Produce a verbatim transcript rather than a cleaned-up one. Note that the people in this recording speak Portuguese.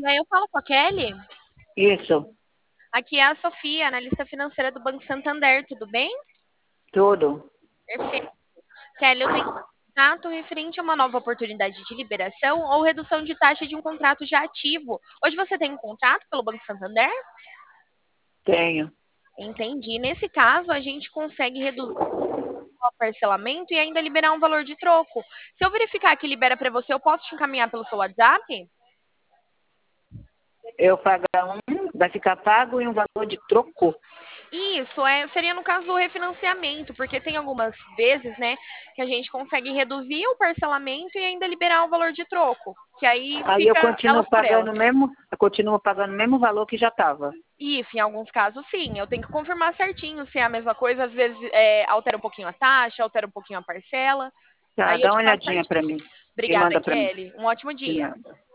dia, eu falo com a Kelly. Isso, Aqui é a Sofia, analista financeira do Banco Santander, tudo bem? tudo. Perfeito. Kelly, eu tenho um contato referente a uma nova oportunidade de liberação ou redução de taxa de um contrato já ativo. Hoje você tem um contrato pelo Banco Santander? Tenho. Entendi. Nesse caso, a gente consegue reduzir o parcelamento e ainda liberar um valor de troco. Se eu verificar que libera para você, eu posso te encaminhar pelo seu WhatsApp? Eu pagar um, vai ficar pago em um valor de troco. Isso, é, seria no caso do refinanciamento, porque tem algumas vezes, né, que a gente consegue reduzir o parcelamento e ainda liberar o valor de troco, que aí Aí eu fica continuo elas por pagando elas. o mesmo, eu continuo pagando o mesmo valor que já estava. Isso, em alguns casos, sim. Eu tenho que confirmar certinho se é a mesma coisa. Às vezes é, altera um pouquinho a taxa, altera um pouquinho a parcela. Tá, Aí eu dá te uma passo olhadinha para certinho. mim e Obrigada, manda para mim. Kelly. Um ótimo De dia. nada.